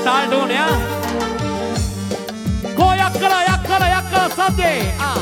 තාලට ඕනේ ආ. කෝ යක්කලා සද්දේ ආ.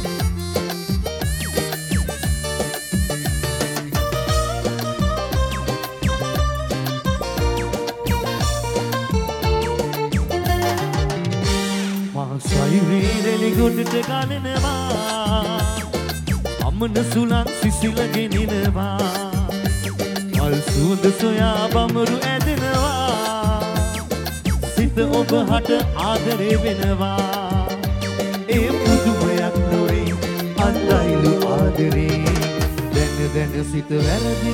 සයුරේ රෙලි ගොඩට ගලනවා අමන සුලන් සිසිල ගෙනිනවා මල් සුවඳ සොයා බඹරු ඇදෙනවා සිත ඔබ හට ආදරේ වෙනවා ඒ පුදුමයක් නොවේ අන්දයිලු ආදරේ දැන සිත වැරදි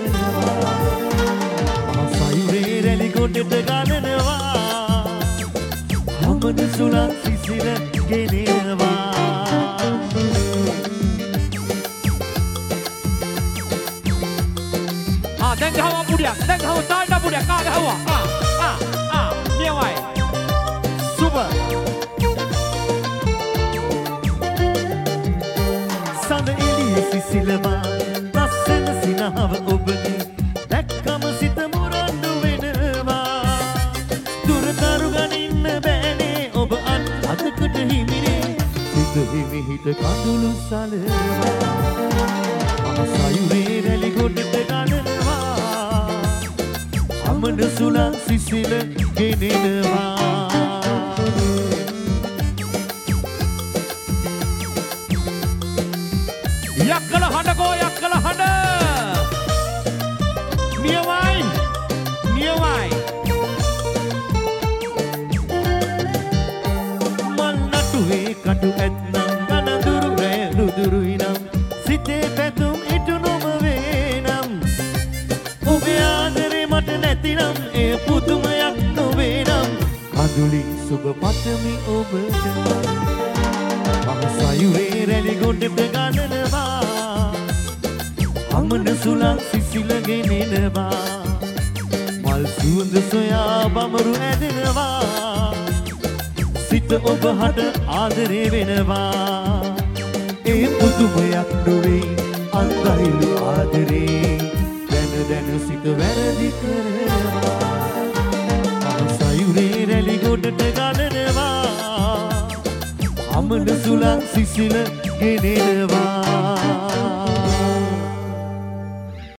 කරනවා සයුරේ රෙලි ගොඩට ගලනවා අමන සුලන් සිසිල ගෙනිනවා දැන් ගහවා පුඩියක් දැන් ගහව තාලට පුඩියක් කා ගහවා නියමයි සුපර් සඳ එළිය සිසිලවා ලස්සන සිනහව ඔබගේ දැක්කම සිත මුරණ්ඩු වෙනවා දුරතරු ගනින්න බෑනේ ඔබ අතකට හිමිනේ සිත හිමිහිට කඳුළු සලනවා සයුරේ රැලි ගොඩට ගලනවා අමන සුලන් සිසිල ගෙනෙනවා යක්කල හඬකෝ යක්කල හඬ නියමයි මල් නටුවේ කටු ඇත්නම් ගනදුරු රැය රුදුරුයි නම් සිතේ පැතුම් ඉටු නොම වේනම් ඔබේ ආදරේ මට නැතිනම් එය පුදුමයක් නොවේනම් කඳුලින් සුබ පතමි ඔබට මම සයුරේ රැලි ගොඩට ගලනවා අමන සුලන් සිසිල ගෙනෙනවා මල් සුවඳ සොයා බඹරු ඇදෙනවා සිත ඔබ හට ආදරේ වෙනවා ඒ පුදුමයක් නොවේ අන්දහිලු ආදරේ දැන සිත වැරදි කරනවා මම සයුරේ රැලි ගොඩට ගලනවා අමන සුලන් සිසිල ගෙනෙනවා